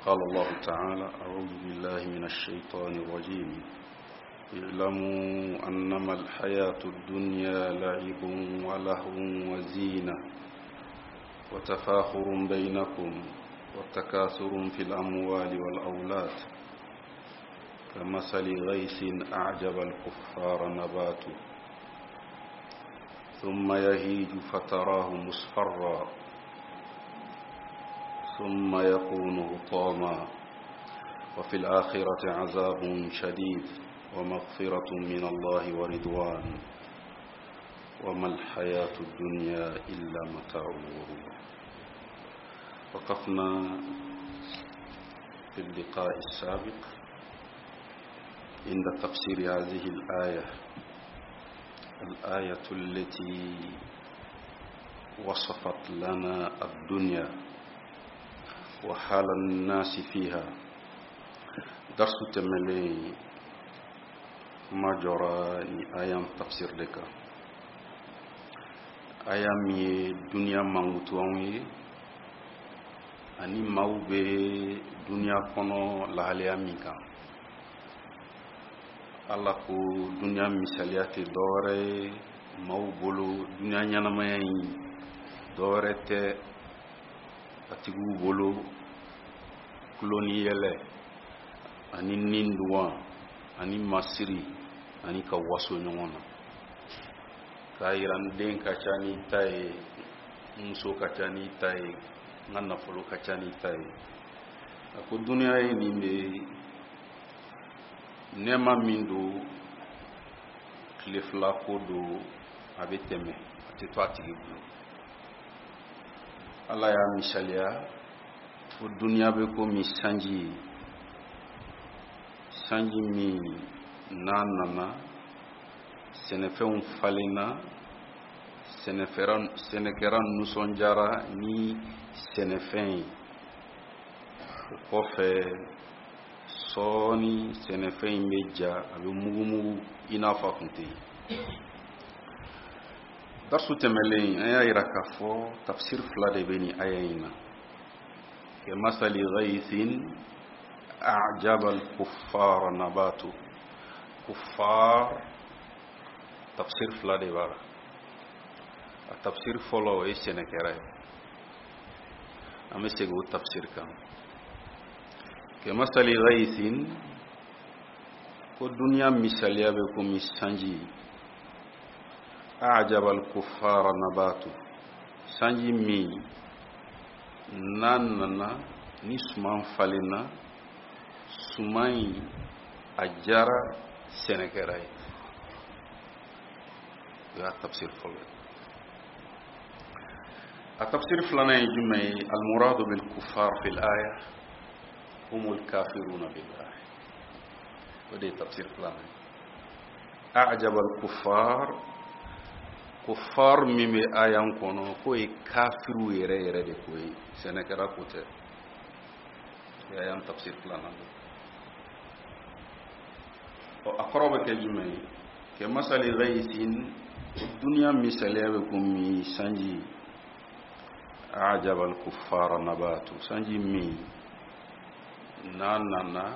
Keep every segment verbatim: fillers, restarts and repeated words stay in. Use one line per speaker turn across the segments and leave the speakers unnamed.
قال الله تعالى: أعوذ بالله من الشيطان الرجيم. اعلموا أنما الحياة الدنيا لعب ولهو وزينة وتفاخر بينكم وتكاثر في الأموال والأولاد كمثل غيث أعجب الكفار نباته ثم يهيج فتراه مصفرا ثم يكون هطاما وفي الآخرة عذاب شديد ومغفرة من الله ورضوان وما الحياة الدنيا إلا متاع الغرور. وقفنا في اللقاء السابق عند تفسير هذه الآية الآية التي وصفت لنا الدنيا وحال الناس فيها. درس تملي ما جرى آيام تفسير لك آيام الدنيا موتواني أني ماو be dunia kono lahalya mika alla ko dunia misaliati dore maw bolo dunia nyanamay dore te atigu bolo kloni yele ani nindwa ani masiri ani ka waso nyona kairan den ka chani tai muso ka chani tai ngana folo ka chani tai ko dunia ni me nema mindo klefla kodo abeteme ateto atigu Allah ya misalia o dunia be ko mi sanji sanji mi nanana senefeun falena seneferan senekeran nusonjara ni senefen ko fe soni senefen meja abe mugumu inafa kunti. درس تملين آية ركفو تفسير فلاد بني آيين كمثل غيث أعجب الكفار نباته. كفار تفسير فلاد بارا التفسير فلو إيش نكره أمي سيقول تفسير كم كمثل غيث كالدنيا مثالية بكم السنجي أعجب الكفار نباته سانجي مي ناننا نسمان فالنا سماي أجارة سنكراي. يا تفسير فلان التفسير فلان يجمع المراد بالكفار في الآية هم الكافرون بالله. ودي تفسير فلان أعجب الكفار كفار ميمي آيان كونو كوي كافرو يري يري دي كوي سنكرا كوتي آيان تفسير فلانا أقرب كلمة كمثل غيث الدنيا مثالية بكم مي سانجي أعجب الكفار نباتو سانجي مي نانانا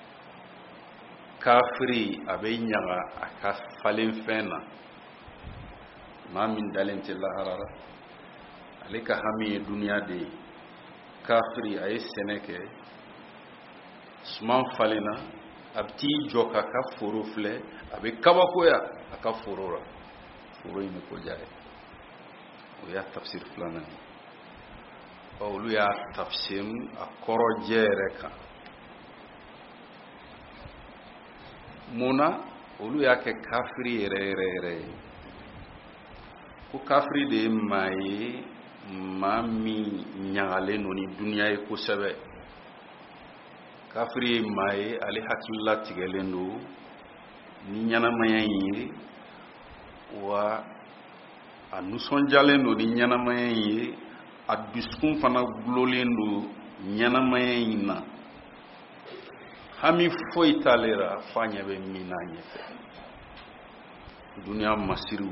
كافري أبي نيغا أكافلين فينا ما من دالنت الله هرارا عليك همي الدنيا دي كافري أي سنكة سمان فالنا أبتي جوكا كفورو فلي أبي كباكويا أكفورورا فوروي مكوجاي. ويا تفسير فلانا أولو يا تفسير أكورو جيركا مونا أولو يا كافري ري ري ري ko kafri de mai mami nyangale noni dunia e ko sebe kafri mai ali hakilla tigelendo ni nyana mayi wa anuson jalendo ni nyana mayi aduskum fana glolendo nyana mayi na hami foitalera fanya be minanye dunia masiru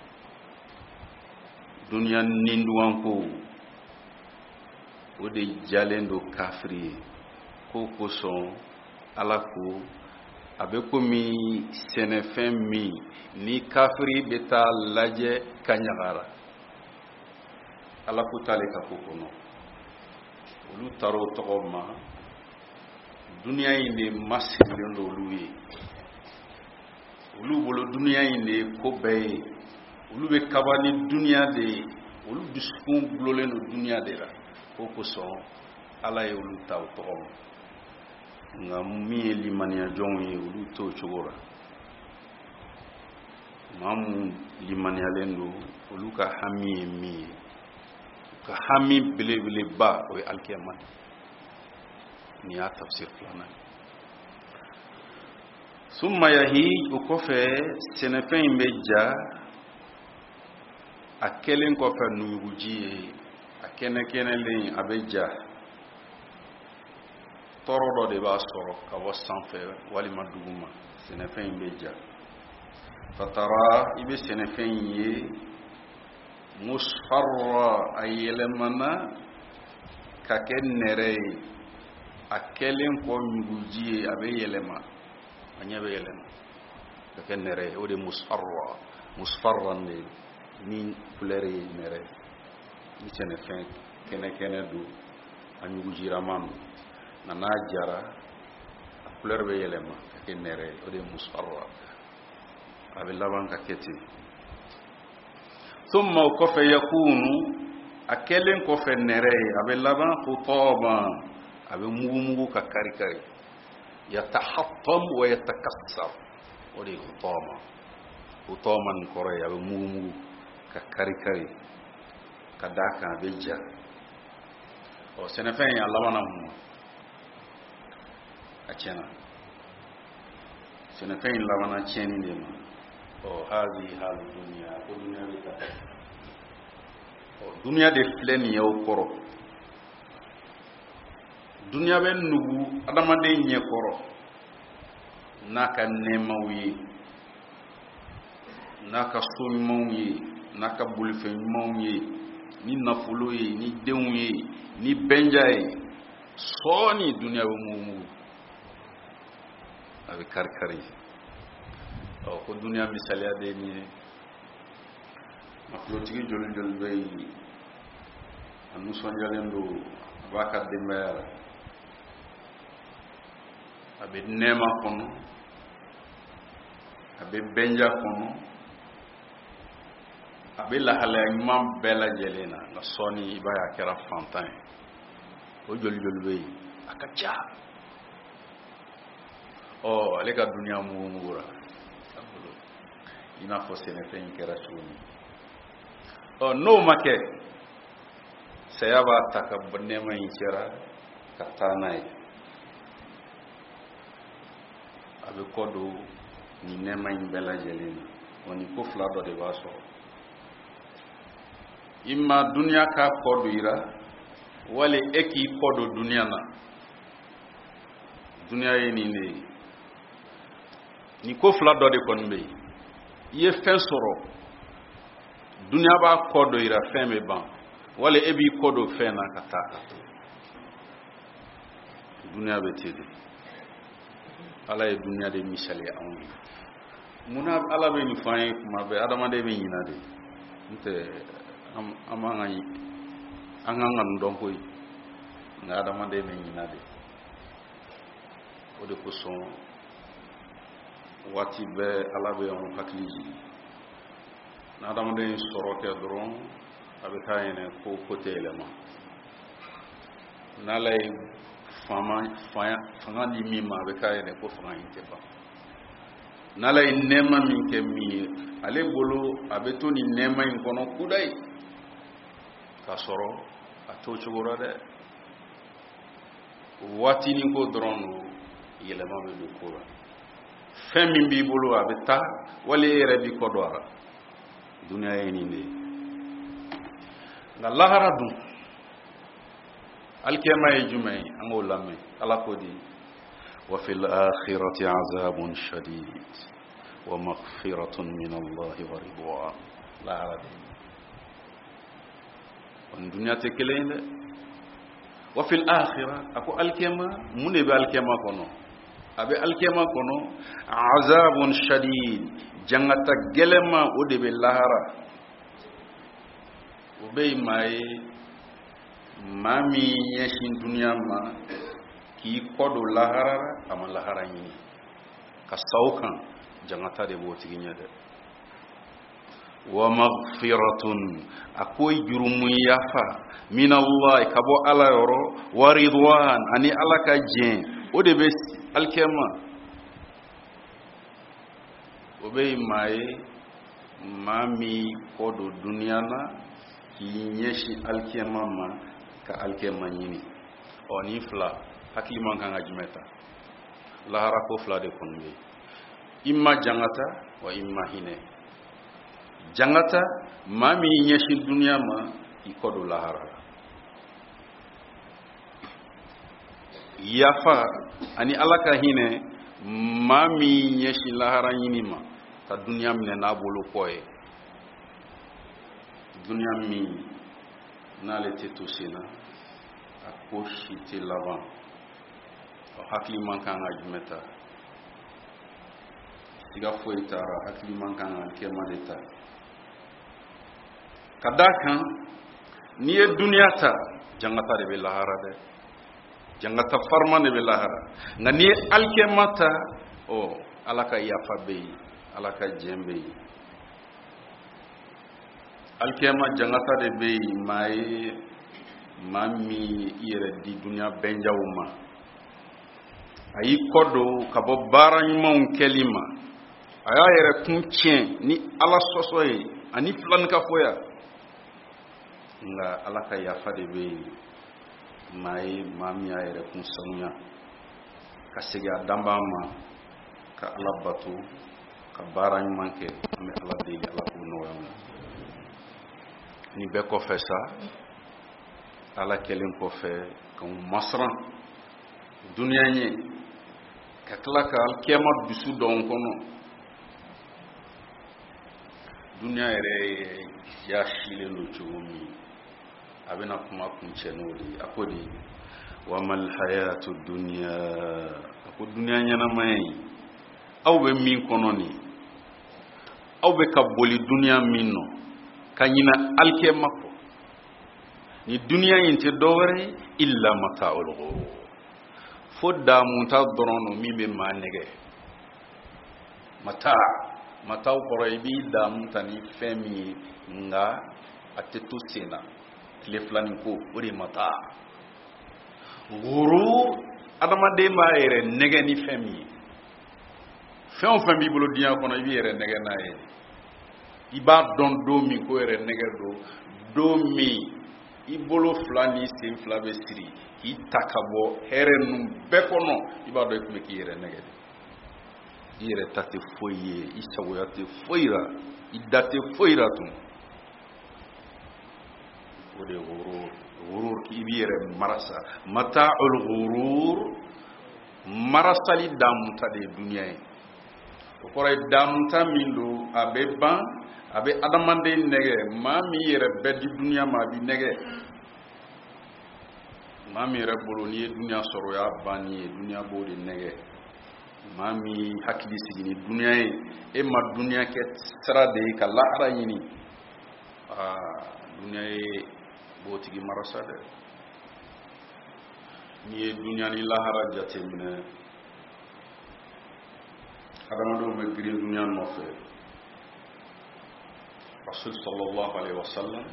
dunia ninduwanko o de jalendo kafri ko kosɔn ala ko a bɛ komi sɛnɛfɛn min ni kafiri bɛ taa lajɛ ka ɲagara ala ko t'ale ka ko kɔnɔ olu taara o tɔgɔ ma duniya in de masirilen don olu ye olu bolo duniya in de ye ko bɛɛ ye olu bɛ kaba ni duniya de ye olu dusukun gulolen don duniya de la ko kosɔn ala ye olu ta o tɔgɔ ma nka min ye limaniya jɔnw ye olu t'o cogo la maa mun limaniyalen don olu ka hami ye min ye ka hami belebeleba o ye alikiyama ni y'a tafsir filanan summa yahij o kɔfɛ sɛnɛfɛn in bɛ ja a kɛlen kɔfɛ nuyuguji ye a kɛnɛ kɛnɛlen a bɛ ja tɔɔrɔ dɔ de b'a sɔrɔ ka bɔ sanfɛ walima duguma sɛnɛfɛn in bɛ ja fatara i bɛ sɛnɛfɛn in ye musfarra a yɛlɛmana ka kɛ nɛrɛ ye a kɛlen kɔ ɲuguji ye a bɛ yɛlɛma a ɲɛ bɛ yɛlɛma ka kɛ nɛrɛ ye o de musfarra musfarran de ni couleur ye nɛrɛ ni sɛnɛfɛn kɛnɛ kɛnɛ don a ɲugujirama don nka n'a jara a couleur bɛ yɛlɛma ka kɛ nɛrɛ ye o de musfarra a bɛ laban ka kɛ ten summa o kɔfɛ yakunu a kɛlen kɔfɛ nɛrɛ ye a bɛ laban hutaman a bɛ mugumugu ka kari kari yatahattam wa yatakassar o de ye hutaman hutaman kɔrɔ ye a bɛ mugumugu ka kari kari ka d'a kan a bɛ ja ɔ sɛnɛfɛn ye a laban na mun a tiɲɛna sɛnɛfɛn in laban na tiɲɛni de ma ɔ hazi halu duniya ko duniya bɛ taa ɔ duniya de filɛ nin ye o kɔrɔ duniya bɛ nugu adamaden ɲɛ kɔrɔ n'a ka nɛɛmaw ye n'a ka so ɲumanw ye n'a ka bolifɛn ɲumanw ye ni nafolo ye ni denw ye ni bɛnja ye sɔɔni duniya bɛ mugumugu a bɛ kari kari ɔ ko duniya misaliya de ye nin ye nafolotigi joli joli bɛ yen a nisɔndiyalen don a b'a ka denbaya la a bɛ nɛɛma kɔnɔ a bɛ bɛnja kɔnɔ a bɛ lahalaya ɲuman bɛɛ lajɛlen na nka sɔɔni i b'a ye a kɛra fantan ye o joli joli bɛ yen a ka ca ɔ ale ka duniya mugu la i n'a fɔ sɛnɛfɛn in kɛra cogo min ɔ n'o ma kɛ saya b'a ta ka bɔ nɛɛma in cɛra ka taa n'a ye a bɛ kɔ don nin nɛɛma in bɛɛ lajɛlen na wa nin ko fila dɔ de b'a sɔrɔ i ma duniya k'a kɔ don i la wali e k'i kɔ don duniya na duniya ye nin de ye nin ko fila dɔ de kɔni bɛ yen i ye fɛn sɔrɔ duniya b'a kɔ don i la fɛn bɛ ban wali e b'i kɔ don fɛn na ka taa ka to duniya bɛ ten de ala ye duniya de misali anw ye munna ala bɛ nin fɔ an ye kuma bɛɛ adamaden bɛ ɲina de n tɛ an b'an ka an kan ka nin dɔn koyi nka adamaden bɛ ɲina de o de kosɔn waati bɛɛ ala bɛ anw hakili jigin ni adamaden ye sɔrɔ kɛ dɔrɔn a bɛ k'a ɲɛna ko ko tɛ yɛlɛma n'ala ye fanga di min ma a bɛ k'a ɲɛna ko fanga in tɛ ban n'ala ye nɛɛma min kɛ min ye ale bolo a bɛ to nin nɛɛma in kɔnɔ kuda ye k'a sɔrɔ a t'o cogo la dɛ waatinin ko dɔrɔn don yɛlɛma bɛ don ko la fɛn min b'i bolo a bɛ taa wali e yɛrɛ b'i kɔ don a la duniya ye nin de ye nka lahara dun alikiyama ye jumɛn ye an k'o lamɛn ala ko di wa fil akhirati azabun shadid wa maghfiratun min allahi wa ridwan lahara de wa duniya tɛ kelen ye dɛ wa fil akhirah ako alkema munde be alkema kono abe alkema kono azabun shadid jangata gelema o de be lahara o be mai mami yeshin dunya ma ki kodo lahara ama lahara yini ka sawkan jangata de bo tiginya de wa maghfiratun akoy jurumu yafa min Allah kabo ala yoro wa ridwan ani alaka jen o de be alkema o be mai mami kodo dunyana ki nyeshi alkema ma ka alkema nyini oni fla hakli man kan ajmeta lahara ko fla de konbe imma jangata wa imma hine jangata mami nyeshi dunya ma ikodo lahara yafa ani alaka hine mami nyeshi lahara yini ma ta dunya mine na bolo koye dunya mi nale te tosina akoshi te lavan o hakli man kan ajmeta siga foi tara hakli man kan kema deta kadakan ni e dunya ta jangata de lahara de jangata farma de lahara ngani alkemata o alaka yafa be alaka jembe alkema jangata de be mai mami yere di dunya benjawuma ayi kodo kabo baranyum kelima aya yere kuntien ni ala sosoy ani plan ka foya nga alaka yafa de be mai mami ayere kun sanuya kasiga dambama ka alabatu ka barany manke me ala de ala ko no wala ni be ko fesa ala kelen ko fe ko masran dunya ni ka klaka al kema bisu don kono dunya ere ya shile lo chumi abena kuma kunchenodi akodi wa mal hayatud dunya ako dunya nyana mai awbe min kononi awbe kaboli dunya minno kanyina alke makko ni dunya yinte dore illa mata'ul ghurur fodda munta dorono mimbe manege mata mata quraibi da mutani femi nga atetu sena le flani ko ori mata guru adama de maere nege ni femi fem femi bolo dia kono ibi ere nege nae iba don do mi ko ere nege do do mi ibolo flani sem flabe siri itakabo herenu bekono iba do ko ki ere nege ire tate foye isawoyate foira idate foira tum ode gurur gurur ki ibire marasa mata'ul gurur marasa li damta de dunya ko koray damta mindo abe ban abe adamande nege mami yere beddi dunya ma bi nege mami yere bolo ni dunya soro ya bani dunya bodi nege mami hakili sigini dunya e ma dunya ke trade ka lahara yini ah dunya e botigi marasa de ni dunya ni lahara jatemne adama do be gri dunya no fe rasul sallallahu alaihi wasallam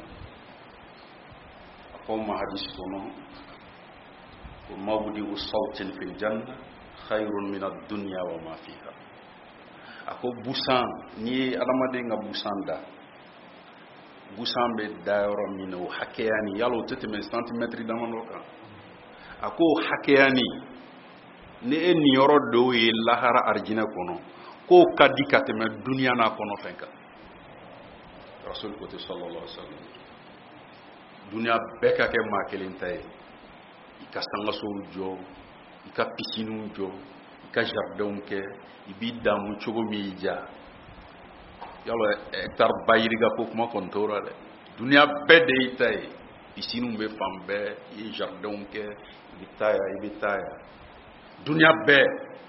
akom hadis kono ko mawdi usawtin fil janna khairun min ad-dunya wa ma fiha ako busan ni adama de nga busanda busan be dairo mino hakeyani yalo teteme centimetre damano ka ako hakeyani ne en yoro do yi lahara arjina kono ko kadika teme dunya na kono fenka rasul ko sallallahu alaihi wasallam dunya beka ke makelin tay ikastanga so jo ika piscine jo ika jardin ke ibida mu chogo mija yalo hectare bayiriga ko kuma kontora de dunya bede itay piscine be fambe i jardin ke bitaya i bitaya dunya be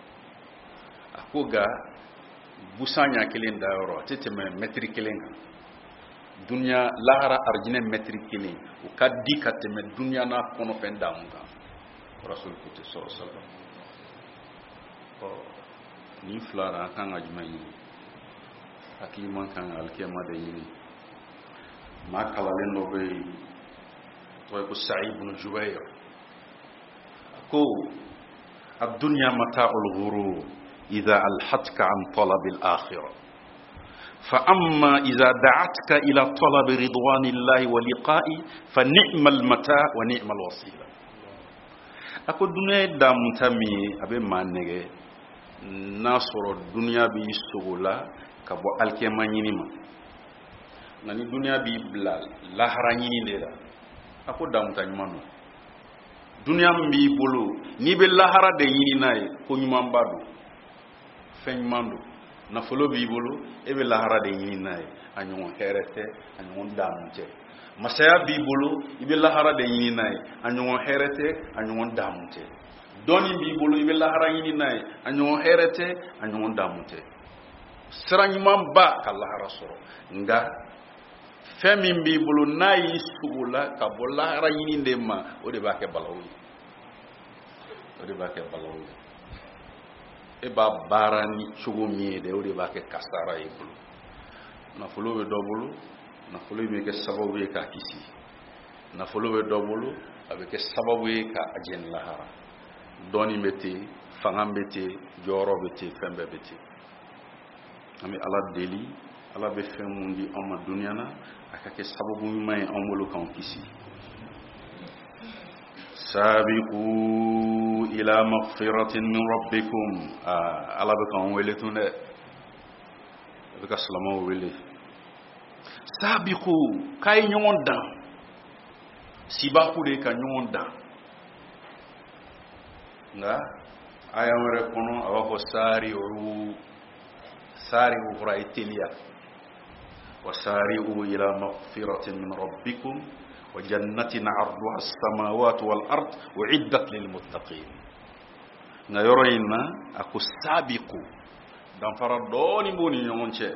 akoga busanya kelen da yoro teteme metri kelen dunya lahara arjine metri kelen o kaddi kateme dunya na kono fen damuga rasul kutu sallallahu alaihi wasallam oh ni flara kan ajmai hakiman kan alkiyama da yini ma kala len do be to ko sa'id ibn jubayr ko ad-dunya mata'ul ghurur idha alhatka an talab al-akhirah fa amma idha da'atka ila talab ridwanillahi wa liqa'i fa ni'mal mata' wa ni'mal wasila ako dunya dam tami abe manege nasoro dunya bi sugula ka bo alkema nyinima nani dunya bi blal lahara nyini dela ako dam tanymano dunya mbi bolo ni be lahara de nyini nay ko nyuma mbadu feñ mandu na folo bi bolo e be lahara de nyini nay anyon herete anyon damute masaya bi bolo ibe lahara de nyini nay anyon herete anyon damute doni bi bolo ibe lahara nyini nay anyon herete anyon damute siranyman ba ka lahara soro nga femi bi bolo nayi sugula ka bo lahara nyini ndema o de ba ke balawi o de ba ke balawi e ba barani chugo miede o de ba ke kasara e bolo na folo be dobolo na folo be ke sababu e ka kisi na folo be dobolo abe ke sababu e ka ajen lahara doni meti fangam beti joro beti fembe beti ami ala deli ala be femundi amma dunyana akake sababu may amolo kan kisi sabiqu ila maghfiratin min rabbikum ala be kan weletune be ka salama wele sabiqu kay nyonda sibaku de ka nyonda nga ayamre kono awako sari o سارعوا فرائتليا وسارعوا إلى مغفرة من ربكم وجنة عرضها السماوات والأرض وعدت للمتقين نيروينا أكو سابقوا دان فردوني بوني يونشي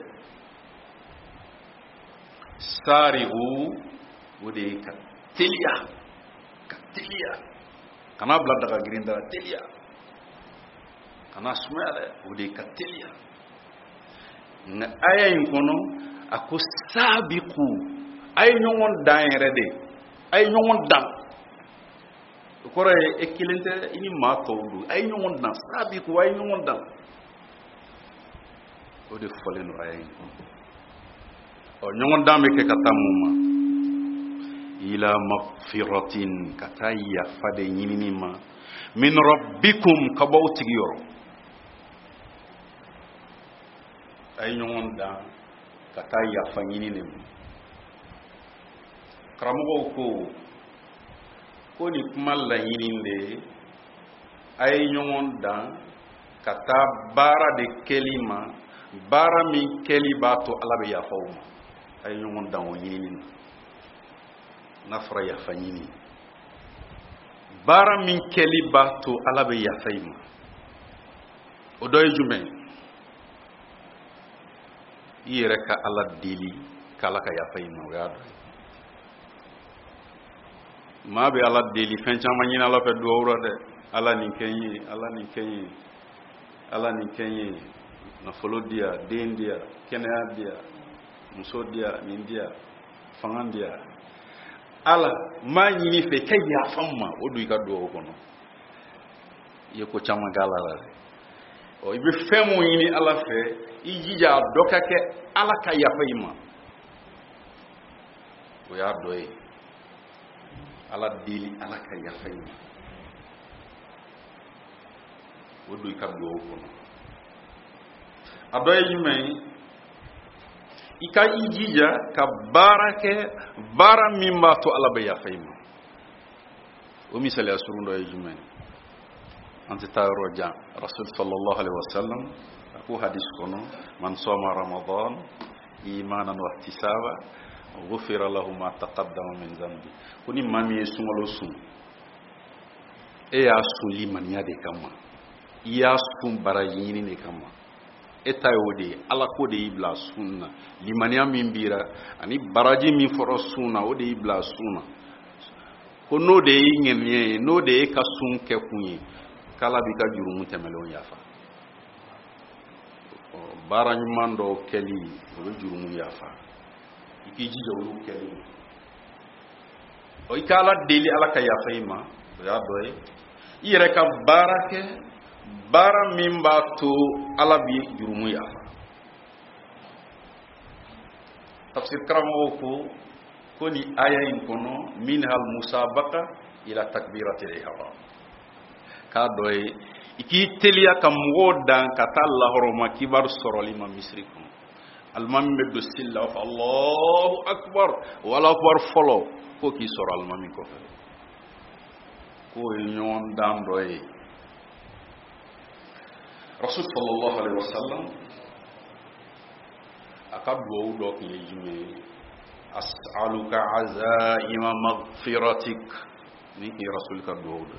سارعوا ودي كتليا كتليا كنا بلادغا غريندا تليا كنا سمعنا ودي كتليا na aya yin kono ako sabiqu ay nyongon dairede ay nyongon dam ko re ekilente ini ma tawdu ay nyongon dam sabiqu ay nyongon dam o de folen aya yin o nyongon dam ke katamuma ila maghfiratin kataya fade nyinima min rabbikum kabawtigiyoro ay ñongon da kata ya fanyini ne kramo ko ko ni kumal la yininde ay ñongon da kata bara de kelima bara mi keliba to alabe ya fawma ay ñongon da o yini nafra ya fanyini bara mi keliba to alabe ya fayma o doy jume yere ka ala dili kala ka ya fay no gado ma be ala dili fen chama nyina la fe do wuro de ala ni kenyi ala ni kenyi ala ni kenyi na folo dia dendia kenya dia muso dia nindia fangan dia ala ma nyini fe kay ya famma o du ka do ko no ye ko chama gala la o ibe femo yini ala fe ijija dokake ala ka yafayima o ya doy ala dili ala ka yafayima o do ka do ko adoy yimay ika ijija ka barake bara mimba to ala be yafayima o misale asurundo yimay ante tawro ja rasul sallallahu alaihi wasallam ko hadis kono man soma ramadan imanan wa ihtisaba ghufira lahu ma taqaddama min dhanbi kuni mami sungalo sun e ya sun limaniya de kama ya sun barayini ne kama eta yode ala ko de ibla sunna limaniya min bira ani baraji min foro sunna o de ibla sunna ko no de ngenye no de ka sun ke kunyi kala bi ka jurumu temelon yafa barani mando keli o jurumu yafa iki jija wulu keli o ikala deli ala ka yafa ima ya doy ire ka barake bara mimba to ala bi jurumu yafa tafsir karamo ko koni aya in kono minhal musabaqa ila takbiratil ihram ka doy iki telia kam wodan katalla horoma kibar sorolima misrikum almam meddo silla of Allahu akbar wala akbar follow ko ki soral mami ko fe ko nyon dan doy rasul sallallahu alaihi wasallam akabwo do ki yime as'aluka azaima maghfiratik ni ki rasul ka do do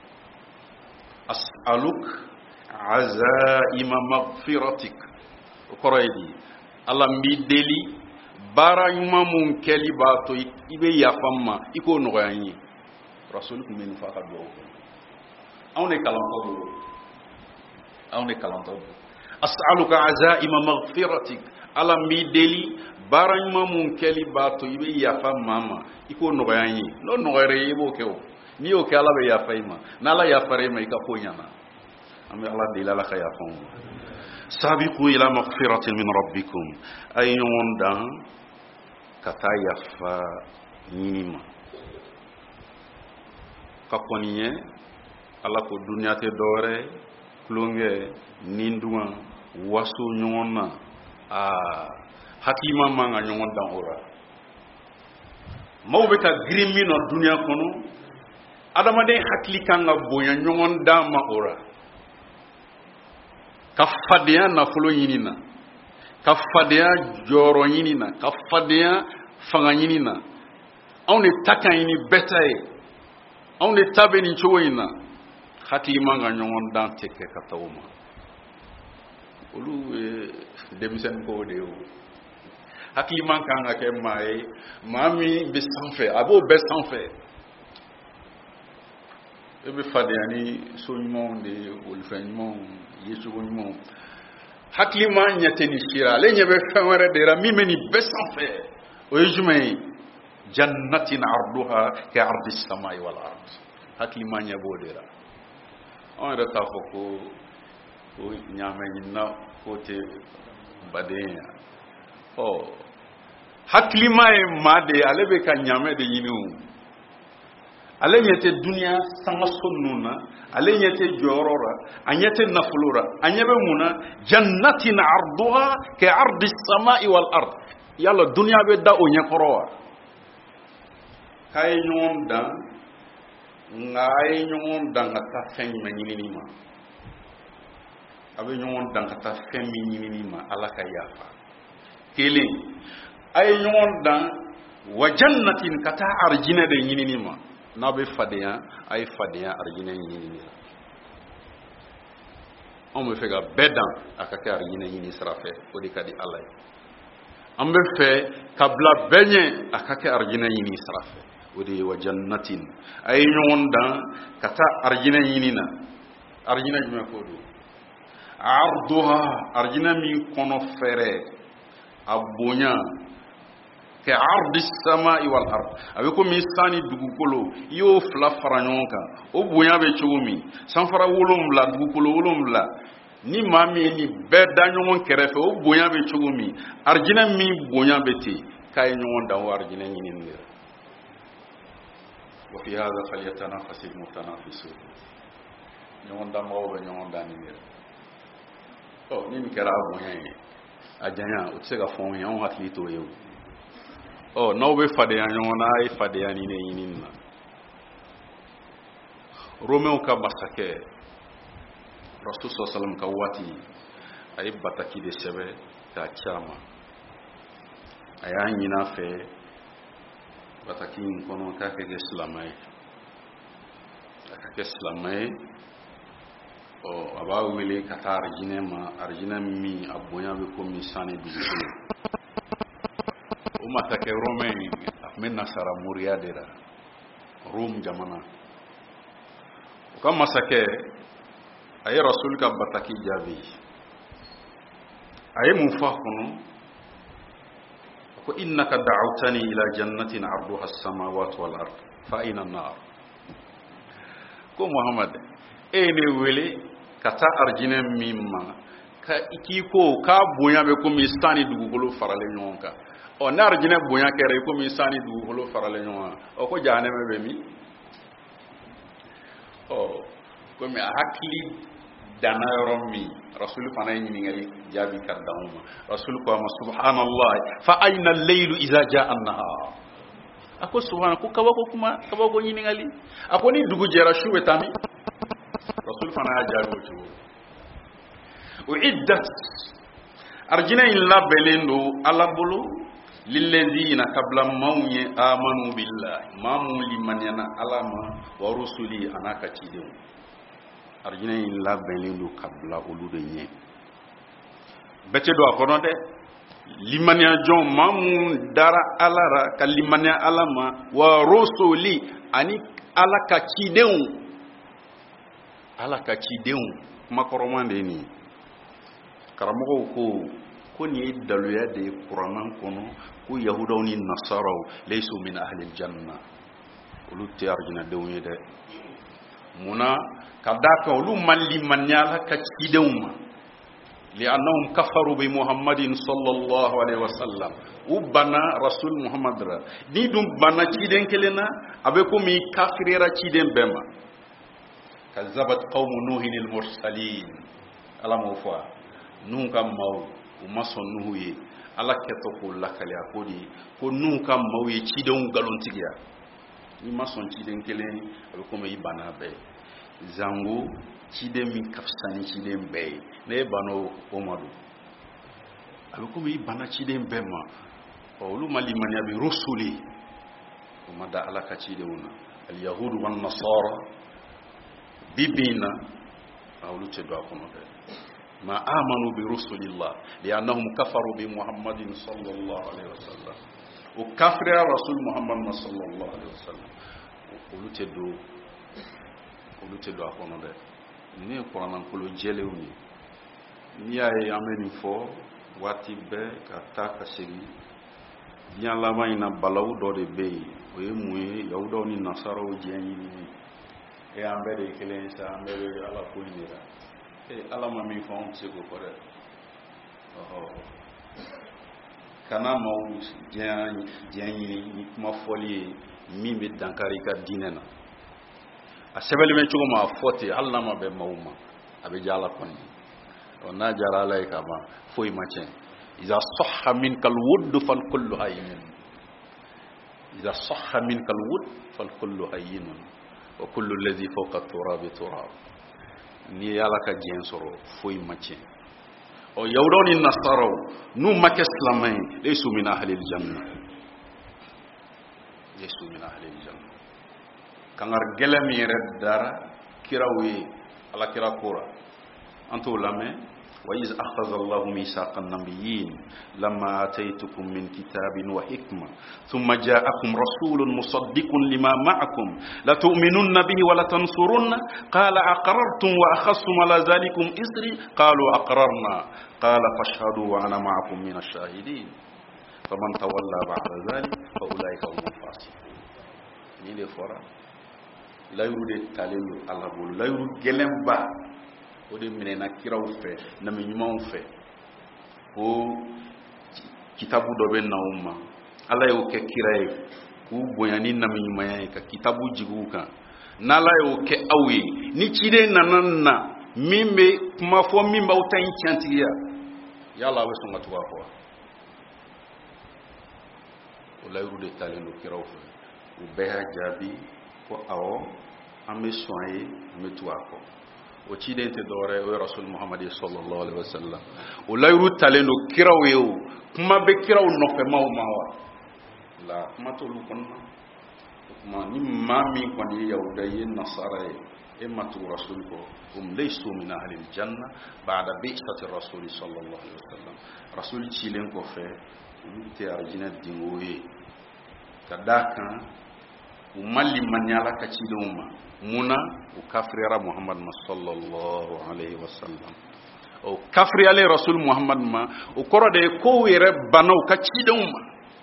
as'aluk azaima maghfiratik koraydi Allah mbi deli bara yuma mun keli bato ibe yafamma iko no yanyi rasul ku men fa ka do awne kalanto do awne kalanto as'aluka azaima maghfiratik Allah mbi deli bara yuma mun keli bato ibe yafamma ma iko no yanyi no no re yebo kewo ni o ke ala be yafaima na la yafare mai ka konyana ambe Allah de la khaya fon sabiqu ila maghfiratin min rabbikum ayun dan kata yafa nima ka koniye ala ko dunya te dore klonge ninduma wasu nyonna a hakima manga nyon dan ora mawbe ka grimi no dunya kono adama de hakli kanga bonya nyon dama ora kafadiya nafulo yinina kafadiya joro yinina kafadiya fanga yinina awne taka yini betaye awne tabeni choyina hatima nga nyon dan teke katawuma olu demisen ko de o hakima kanga ke mai mami be sanfe abo be sanfe ebe fadiani soñmon de wol feñmon yesu wonmon haklima nyateni shira le nyebe fenwere de ra mimeni besan fe o yujumay jannatin arduha ka ardi samai wal ard haklima nyabo de ra on re ta foko o nyame nyina kote badenya oh haklima e made alebe ka nyame de yinu ale nyete dunia sanga sonnuna ale nyete jorora anyete nafulura anyebe muna jannatin arduha ka ardi samai wal ard yalla dunia be da o nyekorowa kay nyon dan ngay nyon dan ta fen manyini ma abe nyon dan ta fen manyini ma ala ka yafa kele ay nyon dan wa jannatin kata arjina de nyini ma na be fadiya ay fadiya arjina yini ni on me fega bedan akaka arjina yini srafe o de kadi allah on be fe kabla benye akaka arjina yini srafe o de wa jannatin ay nyonda kata arjina yini na arjina juma ko do arduha arjina mi kono fere abunya ke ardi samai wal ard abe ko mi sani dugukolo yo fla faranyonka o bunya be chugumi sanfara wolum la dugukolo wolum la ni mami ni bedanyon kerefe o bunya be chugumi arjina mi bunya beti kay nyon da arjina ni ni wa fi hadha falyatanafasul mutanafisun nyon da mawo nyon da ni oh ni mi kera bunya ajanya o tsega fon yon hatlito yo oh no be fade ya nyona ay fade ya ni ne yininna romeo ka masake rasul sallallahu ka wati ay bataki de sebe ta chama aya nyina fe batakin kono ka ke islamai ka ke islamai o aba wele kata arjine ma arjine mi abonya be ko mi sane bi o mata ke romain men nasara muria dera rum jamana o kam masake ay rasul ka bataki jabi ay mu fa kono ko innaka da'awtani ila jannatin 'arduha as-samawati wal ard fa ayna an-nar ko muhammad ene wele kata arjine mimma ka ikiko ka bonya be ko mi sani dugukolo farale nyonka o na arjine bonya kere ko mi sani dugukolo farale nyonka o ko jane me be mi o ko mi hakli dana romi rasul fanay ni ngali jabi kaddauma rasul ko ma subhanallah fa ayna al-layl idha jaa an-nahar ako subhana ko kawako kuma kawako ni ngali ako ni dugu jera shuwe tami rasul fana jabi wucu uiddat arjina illa belendo alabulu lilladheena qabla mawni amanu billahi mamu liman yana alama wa rusuli anaka tidew arjina illa belendo qabla ulude nye bete do akono de limania jon mamu dara alara kalimania alama wa rusuli ani alaka tidew alaka tidew makoromande ni karamogo ko ko ni daluya de qur'an kono ko yahudaw ni nasaraw laysu min ahli aljanna ulu ti arjina dewni de muna kadaka ulu malli manyala ka cidewma li annahum kafaru bi muhammadin sallallahu alaihi wasallam ubana rasul muhammad ra ni dum bana ciden kelena abe ko mi kafirera ciden bema kazzabat qaum nuhin al mursalin ala mawfa nun kam maw uma son nuhuye ala keto ko lakale akodi ko nun kam maw ye cidon galon tigiya ni mason ciden kelen ko me ibana be zango ciden min kafsani ciden be ne bano o madu ko me ibana ciden be ma o lu mali manya bi rusuli o mada ala ka cidewuna al yahud wan nasara bibina awlu te do ko no ما آمنوا برسل الله لأنهم كفروا بمحمد صلى الله عليه وسلم وكفر رسول محمد صلى الله عليه وسلم وقلوا تدو قلوا تدو أخونا ده ني القرآن كله جلوني ني أي أمين فو واتي به كتا كسري bien lama ina balaw do de be o yemwe yawdo ni nasara o jeni ni e ambere kelen sa ambere ala ko inira e ala ma mi fon se ko kore oh kana mawu jeni jeni ni kuma foli mi be dankari ka dinena a sebeli me chugo ma foti alla ma be mawuma abe jala koni on na jara lay ka ma foy ma chen إذا صح منك الود فالكل هين إذا صح منك الود فالكل هين وكل الذي فوق التراب تراب ni yala ka jensoro foy matien o yawdoni nasaro nu makeslamay laysu min ahli aljanna laysu min ahli aljanna kangar gelami reddara kirawi ala kirakura anto lame وإذ أخذ الله ميثاق النبيين لما آتيتكم من كتاب وحكمة ثم جاءكم رسول مصدق لما معكم لتؤمنن به ولتنصرن قال أقررتم وأخذتم على ذلكم إصري قالوا أقررنا قال فاشهدوا وأنا معكم من الشاهدين فمن تولى بعد ذلك فأولئك هم الفاسقون نيلي فورا لا يريد التعليل على بول لا يريد جلم با ode minena kiraw fe na minyumaw fe o kitabu do ben na umma ala yo ke kiraye ku boyani na minyumaya ka kitabu jiguka na la yo ke awi ni chide nananna mimbe kuma fo mimba utan chantiya yalla we songa tuwa ko o la yuru de talendo kiraw fe u beha jabi ko awo ame soye ame tuwa ko o cidente dore o rasul muhammad sallallahu alaihi wasallam o layru taleno kirawo kuma be kirawo no fe maw mawa la matolu konna kuma ni mami kwani yahuda ye nasara ye e matu rasul ko um laysu min ahli aljanna ba'da bi'sati rasul sallallahu alaihi wasallam rasul chilen ko fe te arjina dingoye kadaka umalli manyala ka chiduma muna u kafrira muhammad sallallahu alaihi wasallam o kafri ale rasul muhammad ma o korode ko were banaw ka chiduma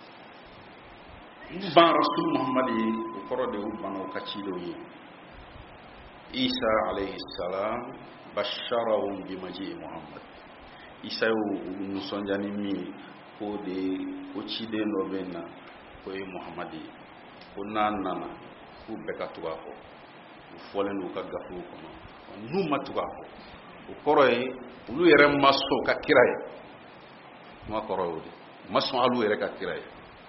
ban rasul muhammad yi o korode u banaw ka chidoyi isa alayhi salam basharahum bi maji muhammad isa o nusonjani mi ko de ko chide no benna ko e muhammadi ko nanana ku bekatuga ko folen ka gafu ko no matuga ko o koroy ulu yere maso ka kiraye ma koroy maso alu yere ka kiraye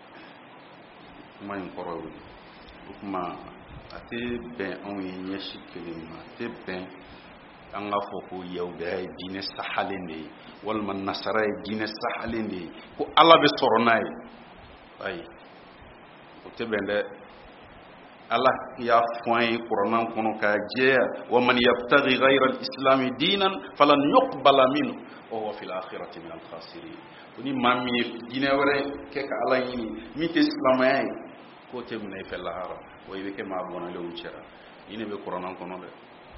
ma en koroy kuma ate ben on yeshi kelima te ben an ga fo ko yawda dine sahalende wal man nasara dine sahalende ko ala be soronay ay o te bende ala ya foin qur'an kono ka je wa man yabtaghi ghayra al-islam dinan falan yuqbala minhu wa huwa fil akhirati min al-khasirin kuni mami dine wore ke ka ala yini mi te islamay ko te mun fe lahara o yibe ke ma bona le wucera ine be qur'an kono be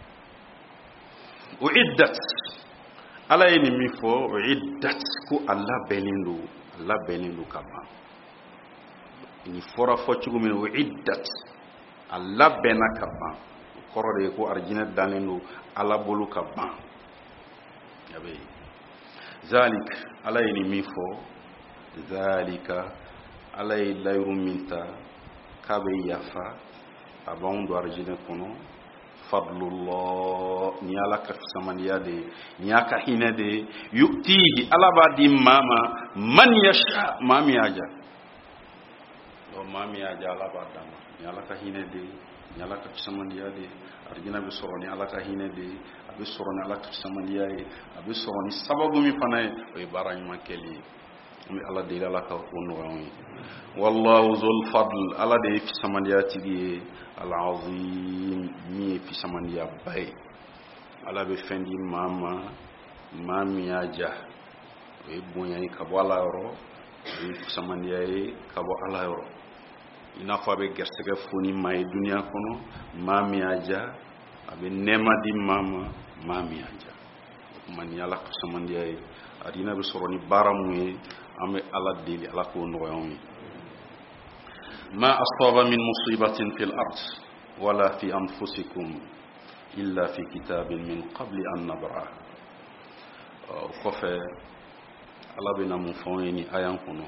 uiddat ala yini mi fo uiddat ku alla belindu alla belindu kama ni fora fo ci gumen uiddat alla bena kama korode ko arjina danenu ala bolu kama yabe zalik ala yini mi fo zalika ala layru minta kabe yafa abon do arjina kono fadlullah ni ala ka samaniya de ni aka hina de yuktihi ala ba di mama man yasha mami aja do mami aja ala ba dama ni ala ka hina de ni ala ka samaniya de arjina be soro ni ala ka hina de abi soro ni ala ka samaniya e abi soro ni sababu mi fanaye o barany makeli mi ala de ala ka wonu woni wallahu zul fadl ala de fi samaniya tigi al-azim mi fi samaniya bay ala be fendi mama mami aja e bonya ni kabo ala ro e fi samaniya e kabo ala ro ina fa be gertege foni may dunya kono mami aja abe nema di mama mami aja man yala fi samaniya e adina be soroni baramu e ame ala deli ala ko no yomi ما أصاب من مصيبة في الأرض ولا في أنفسكم إلا في كتاب من قبل أن نبرأ كفى على بنا مفوني أيام كنو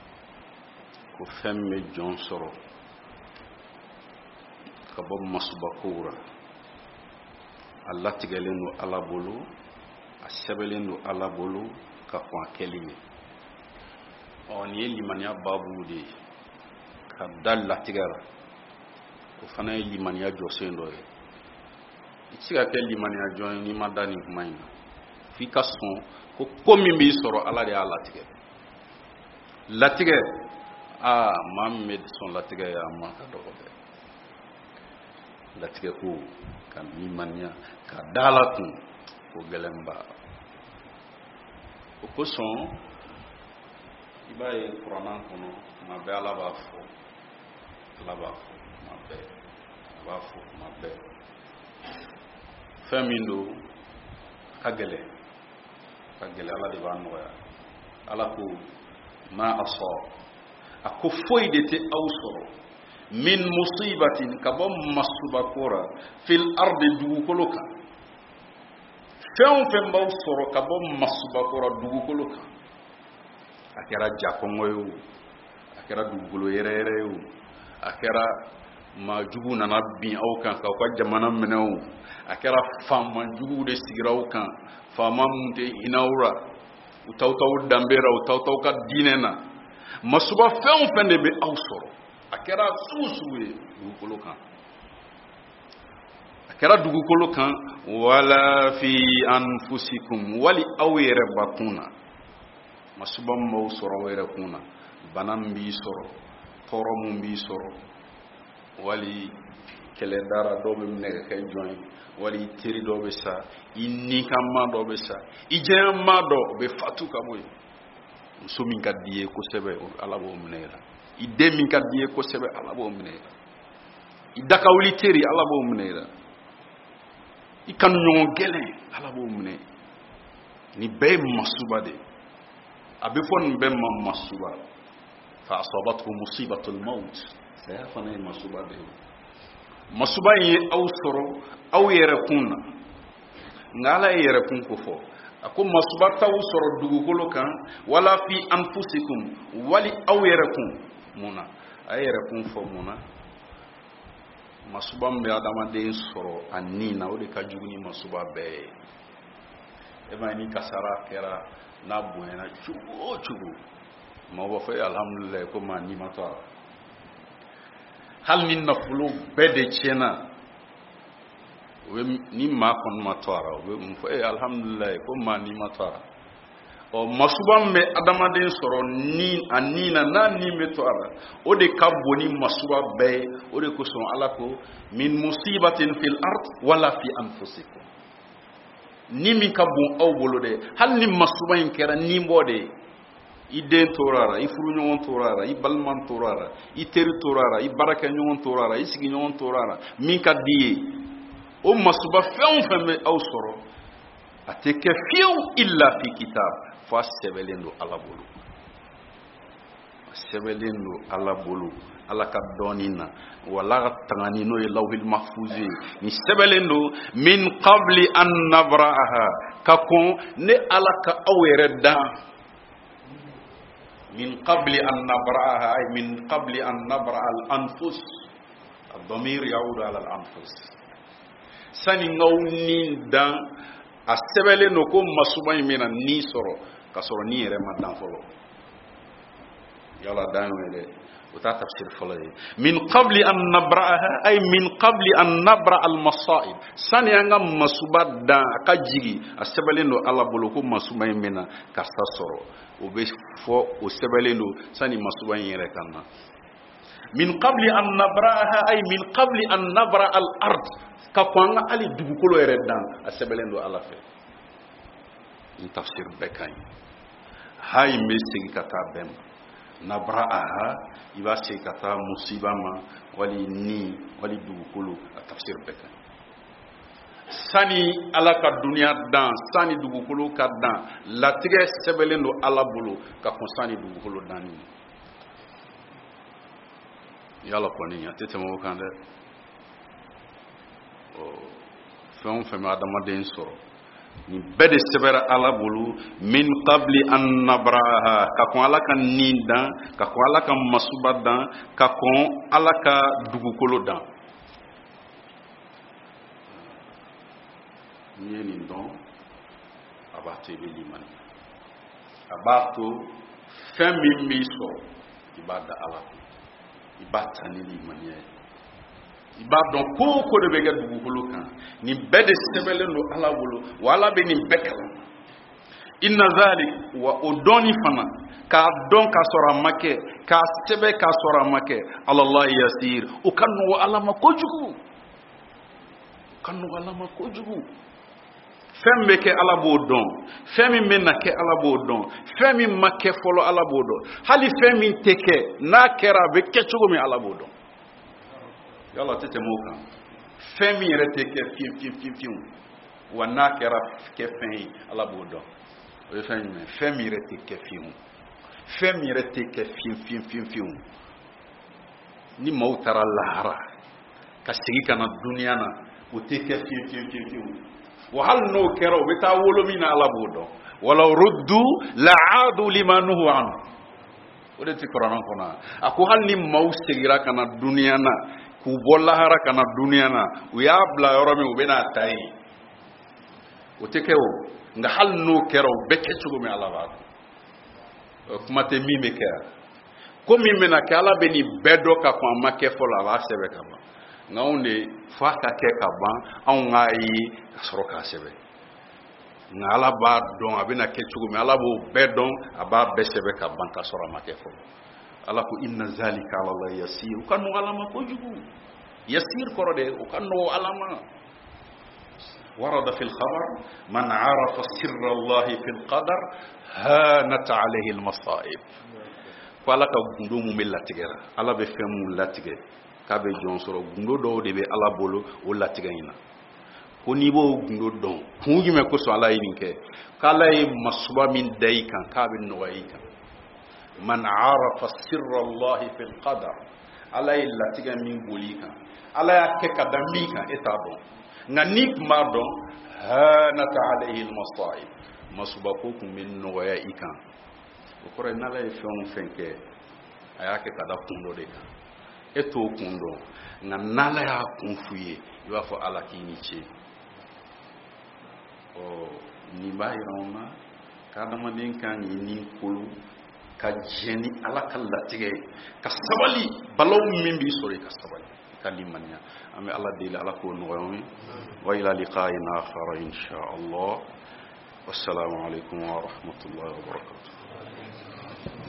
كفم جونسر كباب مصبكورة الله تجلينو على بولو السبلينو على بولو كفوا كلمة أني لمن يبابو دي dalla tigara ko fana limaniya josendo e itiga ke limaniya join ni madani kumaina fi kason ko komi bi soro ala de ala tige latige ah mamed son latige ya maka do ko latige ko kan limaniya ka dala kun ko gelemba ko son ibaye qur'an kono ma be ala ba fo laba mabe bafu mabe famindo kagele kagele ala de banwa ala ko ma aso akufoi de te awsoro min musibatin kabam masubakora fil ardi dugukoloka fen fen baw soro kabam masubakora dugukoloka akera jakongoyo akera dugukolo yerereyo akera majugu nana bin aukan ka ko jamana menew akera fama jugu de sigiraw kan fama munte inaura utawtaw dambera utawtaw ka dinena masuba fen fen de be awsoro akera susuwe dugukolo kan akera dugukolo kan wala fi anfusikum wali awira bakuna masuba mawsoro wera kuna banam bi soro tɔɔrɔ mun b'i sɔrɔ wali kɛlɛ dara dɔw bɛ minɛ ka kɛ jɔn ye wali teri dɔw bɛ sa i nikanma dɔw bɛ sa i jɛɲɛma dɔ o bɛ fatu ka bɔ yen muso min ka di ye kosɛbɛ Ala b'o minɛ i la i den min ka di ye kosɛbɛ Ala b'o minɛ i la i dakawuli teri Ala b'o minɛ i la i kanuɲɔgɔn gɛlɛn Ala b'o minɛ ni bɛɛ ye masuba de a bɛ fɔ nin bɛɛ ma masuba fa asabathu musibatul maut saya fana ye masuba de masuba in ye aw sɔrɔ aw yɛrɛ kun na nka Ala ye yɛrɛ kun ko fɔ a ko masuba t'aw sɔrɔ dugukolo kan wala fi anfusikum wali aw yɛrɛ kun mun na a ye yɛrɛ kun fɔ mun na masuba min bɛ adamaden sɔrɔ a nin na o de ka jugu ni masuba bɛɛ ye e ma ni kasara kɛra n'a bonyana cogo o cogo maaw b'a fɔ alhamdulilayi ko maa ni ma to a la hali ni nafolo bɛɛ de tiɲɛna ni maa kɔni ma to a la o bɛ mun fɔ alhamdulilayi ko maa ni ma to a la ɔ masuba min bɛ adamaden sɔrɔ ni a nin na n'a nin bɛ to a la o de ka bon ni masuba bɛɛ ye o de kosɔn Ala ko min musibatin fil ard wala fi anfusikum ni min ka bon aw bolo dɛ hali ni masuba in kɛra nin bɔ de ye i den tora la i furuɲɔgɔn tora la i balima tora la i teri tora la i baarakɛɲɔgɔn tora la i sigiɲɔgɔn tora la min ka di ye o masuba fɛn o fɛn bɛ aw sɔrɔ a tɛ kɛ fiyewu illa fi kitab fo a sɛbɛnlen don Ala bolo a sɛbɛnlen don Ala bolo Ala ka dɔɔnin na wala ka tangani n'o ye lawhil mahfuz ye ni sɛbɛnlen don min qabli an nabra'aha ka kɔn ne Ala ka aw yɛrɛ dan min qabli an nabra'aha ay min qabli an nabra'a al-anfus ad-damir ya'udu ala al-anfus sani ngaw ni dan a sɛbɛnlen don ko masuba in bɛna ni sɔrɔ ka sɔrɔ ni yɛrɛ ma dan fɔlɔ yala dan yɛrɛ o ta tafsir fɔlɔ ye min qabli an nabra'aha ay min qabli an nabra'a al-masa'ib sani an ka masuba dan a ka jigi a sɛbɛnlen don Ala bolo ko masuba in bɛna karisa sɔrɔ o bɛ fɔ o sɛbɛnlen don sani masuba in yɛrɛ ka na min qabli an nabra'aha ay min qabli an nabra'a al-ard ka kɔn an ka hali dugukolo yɛrɛ dan a sɛbɛnlen don Ala fɛ ni tafsir bɛɛ ka ɲi hayi n bɛ segin ka taa bɛɛ ma nabra'aha i b'a segin ka taa musiba ma wali ni wali dugukolo a tafsir bɛɛ ka ɲi sani Ala ka duniya dan sani dugukolo ka dan latigɛ sɛbɛnlen don Ala bolo ka kɔn sani dugukolo danni yala kɔni a tɛ tɛmɛ o kan dɛ fɛn o fɛn bɛ adamaden sɔrɔ ni bɛɛ de sɛbɛnna Ala bolo min qabli an nabra'aha ka kɔn Ala ka nin dan ka kɔn Ala ka masuba dan ka kɔn Ala ka dugukolo dan n'i ye nin dɔn a b'a to i bɛ limani a b'a to fɛn min b'i sɔrɔ i b'a da Ala kun i b'a ta ni limaniya ye i b'a dɔn ko o ko de bɛ kɛ dugukolo kan nin bɛɛ de sɛbɛnlen don Ala bolo wa Ala bɛ nin bɛɛ kalan inna zalik wa o dɔnni fana k'a dɔn k'a sɔrɔ a ma kɛ k'a sɛbɛn k'a sɔrɔ a ma kɛ alallahi yasir o ka nɔgɔ Ala ma kojugu o ka nɔgɔ Ala ma kojugu fɛn bɛ kɛ Ala b'o dɔn fɛn min bɛ na kɛ Ala b'o dɔn fɛn min ma kɛ fɔlɔ Ala b'o dɔn hali fɛn min tɛ kɛ n'a kɛra a bɛ kɛ cogo min Ala b'o dɔn yala tɛ tɛmɛ o kan fɛn min yɛrɛ tɛ kɛ fiyewu fiyewu fiyewu fiyewu wa n'a kɛra kɛ fɛn ye Ala b'o dɔn o ye fɛn jumɛn fɛn min yɛrɛ tɛ kɛ fiyewu fɛn min yɛrɛ tɛ kɛ fiyewu fiyewu fiyewu fiyewu ni maaw taara lahara ka segin ka na duniya na o tɛ kɛ fiyewu fiyewu fiyewu fiyewu wa hali n'o kɛra o bɛ taa wolo min na Ala b'o dɔn walaw ruddu la'adu lima nuhu anhu o de tɛ kuranɛ kɔnɔ a ko hali ni maaw segira ka na duniya na k'u bɔ lahara ka na duniya na u y'a bila yɔrɔ min u bɛ n'a ta yen o tɛ kɛ o nka hali n'o kɛra o bɛ kɛ cogo min Ala b'a dɔn kuma tɛ min bɛ kɛ ko min bɛna kɛ Ala bɛ nin bɛɛ dɔn ka kɔn a ma kɛ fɔlɔ a b'a sɛbɛn ka ban nka anw de f'a ka kɛ ka ban anw k'a ye ka sɔrɔ k'a sɛbɛn nka Ala b'a dɔn a bɛna kɛ cogo min Ala b'o bɛɛ dɔn a b'a bɛɛ sɛbɛn ka ban ka sɔrɔ a ma kɛ fɔlɔ ala ko inna zalika ala Allah yasir kan no alama ko jugu yasir korode o kan no alama ورد في الخبر من عرف سر الله في القدر هانت عليه المصائب فلا كغندو ملا تيغرا ala be femu latige kabe jonsoro gundo do de be ala bolo o latigayina ko ni bo gundo don kungi me ko so ala yinke kala e masuba min daykan kabe no wayika man arafa sirra Allah fi alqadar ala latiga min bolika ala ya ke kadambika etabo nganik mardo hanat alayhi almasaib masubako kum min noya ikan ko re nala e fon fenke ayake kada kundo de kan eto kundo nga nala ya kunfuye iwa fo ala kini che o ni bayroma kada madin kan ni kulu ka jeni ala kallatige ka sabali balaw min bi sori ka sabali kalimanya ame Allah de ala ko noyomi wa ila liqa'in akhar insha Allah wassalamu alaikum wa rahmatullahi wa barakatuh